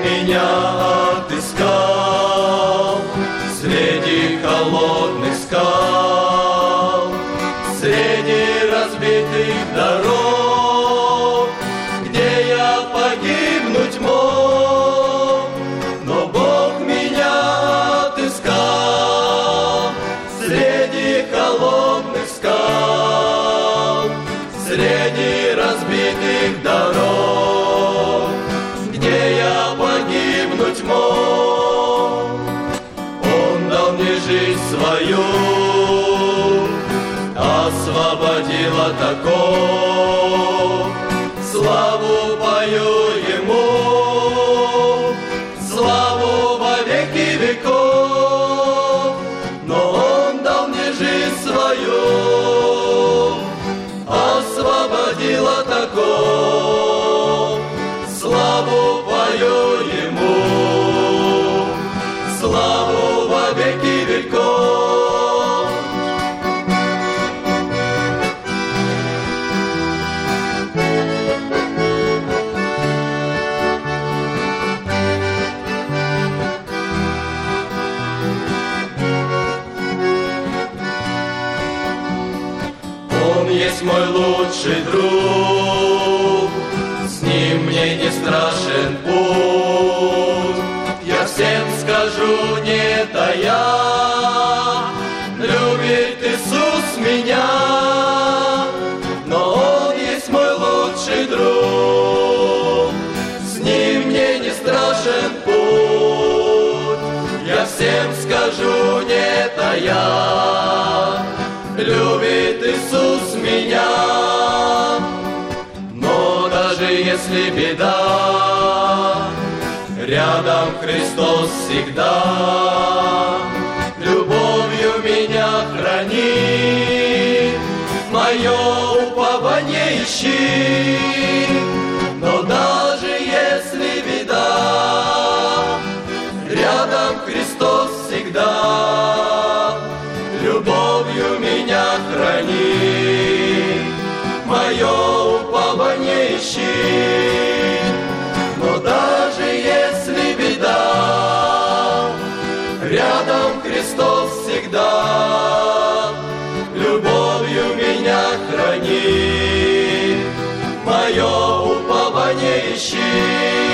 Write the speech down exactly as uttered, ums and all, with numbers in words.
меня отыскал среди холодных скал, среди разбитых дорог, где я погибнуть мог, но Бог меня отыскал среди холодных скал, среди разбитых дорог, где я погибнуть мог. Он дал мне жизнь свою, освободил от оков. Славу пою Ему, славу во веки веков. Но Он дал мне жизнь свою, освободил от оков. Славу пою Ему, славу во веки веков. Он есть мой лучший друг, с ним мне не страшен путь. Я всем скажу, не тая, любит Иисус меня, но Он есть мой лучший друг, с ним мне не страшен путь. Я всем скажу, не тая, любит Иисус меня. Но даже если беда, рядом Христос всегда. Любовью меня храни, мое упование ищи. Но даже если беда, рядом Христос всегда. Любовью меня храни, мое упование ищи. Но даже если беда, рядом Христос всегда. Любовью меня храни, мое упование ищи.